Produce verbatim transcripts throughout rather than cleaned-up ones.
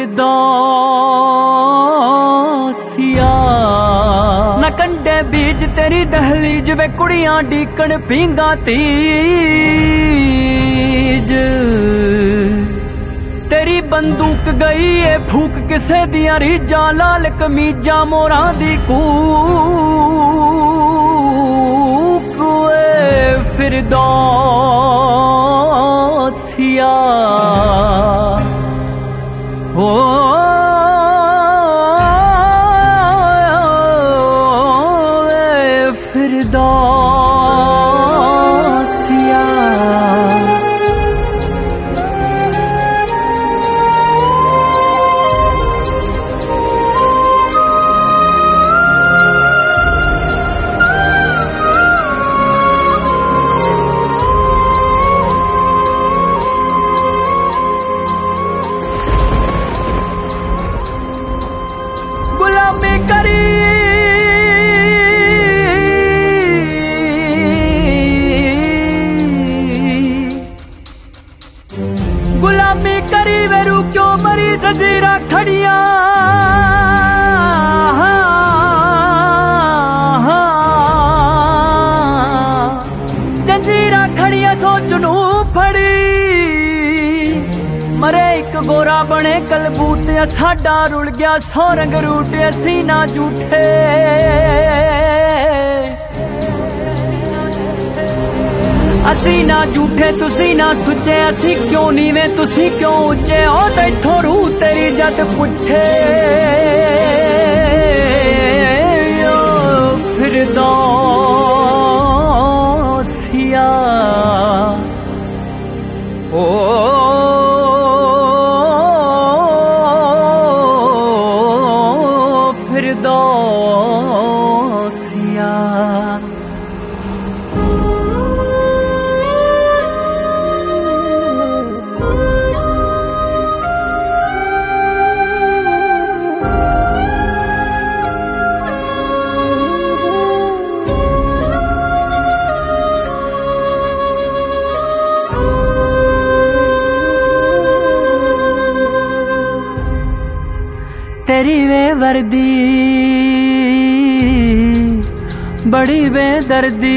फिरदौसिया न कंडे बीज तेरी दहलीज वे कुड़ियां डीकण पींगा तीज तेरी बंदूक गई है फूक किसे दियां रीजा लाल कमीजा मोरां दी कूक वे फिरदौसिया ओ फिरदौसिया गुलामी करी गुलामी करी वेरू क्यों मरी जंजीरा खड़िया जंजीरा खड़िया सोचनू फड़ी मरे एक गोरा बने कलबूत साडा रुल गया सौ रंग रूट असी ना झूठे असी ना झूठे तुसी ना सुचे असी क्यों नीवे तुसी क्यों उच्चे ओ ते इथों रूह तेरी जद पुछे ओ फिरदौसिया ओ फिरदौसिया तेरी वे वर्दी बड़ी बेदर्दी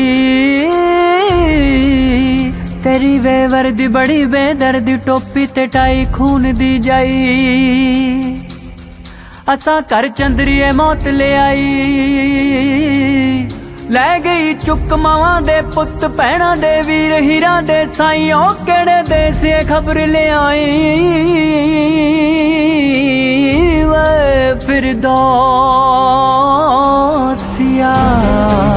तेरी वे वर्दी बड़ी बेदर्दी टोपी ते टाई खून दी जाई असा कर चंदरीए मौत ले आई लै गई चुक मावां दे पुत भैणां दे वीर हीरां दे साईं ओ केड़े देस खबर ले आई वे फिरदौसिया।